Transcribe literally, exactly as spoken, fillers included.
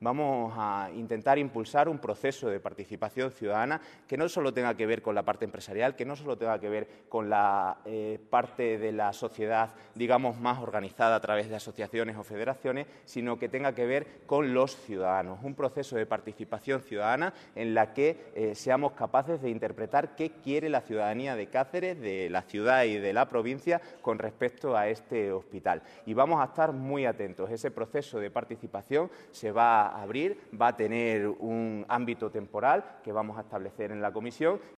vamos a intentar impulsar un proceso de participación ciudadana que no solo tenga que ver con la parte empresarial, que no solo tenga que ver con la eh, parte de la sociedad, digamos, más organizada a través de asociaciones o federaciones, sino que tenga que ver con los ciudadanos. Un proceso de participación ciudadana en la que eh, seamos capaces de interpretar qué quiere la ciudadanía de Cáceres, de la ciudad y de la provincia con respecto a este hospital. Y vamos a estar muy atentos. Ese proceso de participación se va a abrir, va a tener un ámbito temporal que vamos a establecer en la comisión